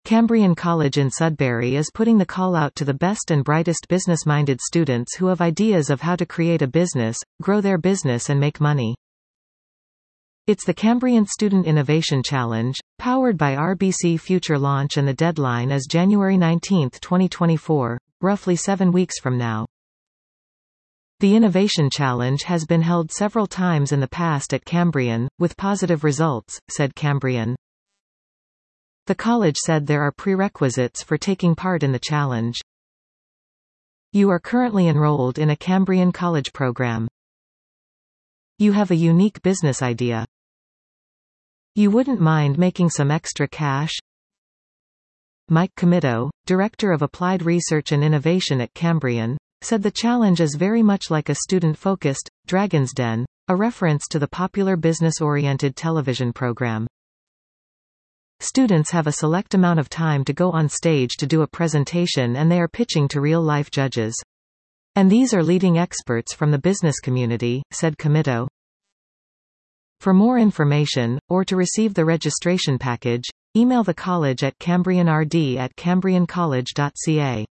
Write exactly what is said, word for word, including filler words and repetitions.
Cambrian College in Sudbury is putting the call out to the best and brightest business-minded students who have ideas of how to create a business, grow their business and make money. It's the Cambrian Student Innovation Challenge, powered by R B C Future Launch, and the deadline is January nineteenth twenty twenty-four, roughly seven weeks from now. The Innovation Challenge has been held several times in the past at Cambrian, with positive results, said Cambrian. The college said there are prerequisites for taking part in the challenge. You are currently enrolled in a Cambrian college program. You have a unique business idea. You wouldn't mind making some extra cash? Mike Comito, Director of Applied Research and Innovation at Cambrian, said the challenge is very much like a student-focused Dragon's Den, a reference to the popular business-oriented television program. Students have a select amount of time to go on stage to do a presentation, and they are pitching to real-life judges. And these are leading experts from the business community, said Comito. For more information, or to receive the registration package, email the college at cambrianrd at cambrian college dot c a.